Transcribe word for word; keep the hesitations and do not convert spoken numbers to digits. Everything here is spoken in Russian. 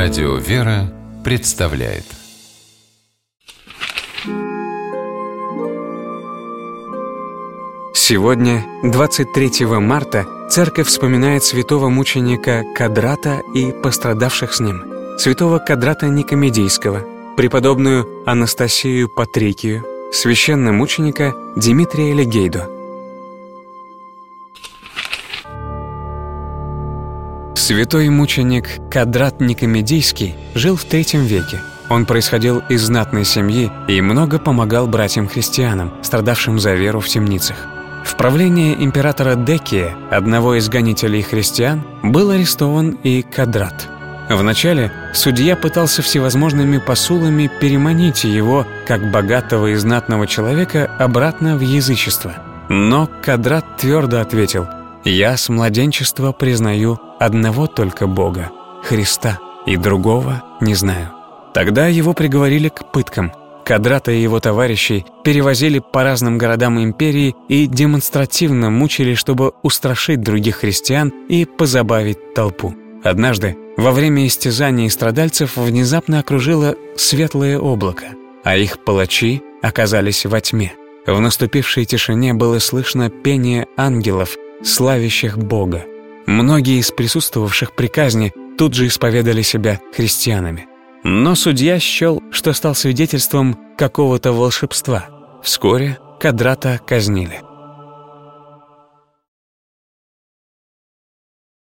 Радио «Вера» представляет. Сегодня, двадцать третьего марта, Церковь вспоминает святого мученика Кадрата и пострадавших с ним, святого Кадрата Никомедийского, преподобную Анастасию Патрикию, священномученика Димитрия Легейду. Святой мученик Кадрат Никомедийский жил в третьем веке. Он происходил из знатной семьи и много помогал братьям-христианам, страдавшим за веру в темницах. В правлении императора Декия, одного из гонителей христиан, был арестован и Кадрат. Вначале судья пытался всевозможными посулами переманить его, как богатого и знатного человека, обратно в язычество. Но Кадрат твердо ответил: «Я с младенчества признаю одного только Бога, Христа, и другого не знаю». Тогда его приговорили к пыткам. Кадрата и его товарищей перевозили по разным городам империи и демонстративно мучили, чтобы устрашить других христиан и позабавить толпу. Однажды, во время истязаний страдальцев, внезапно окружило светлое облако, а их палачи оказались во тьме. В наступившей тишине было слышно пение ангелов, славящих Бога. Многие из присутствовавших при казни тут же исповедали себя христианами. Но судья счел, что стал свидетельством какого-то волшебства. Вскоре Кадрата казнили.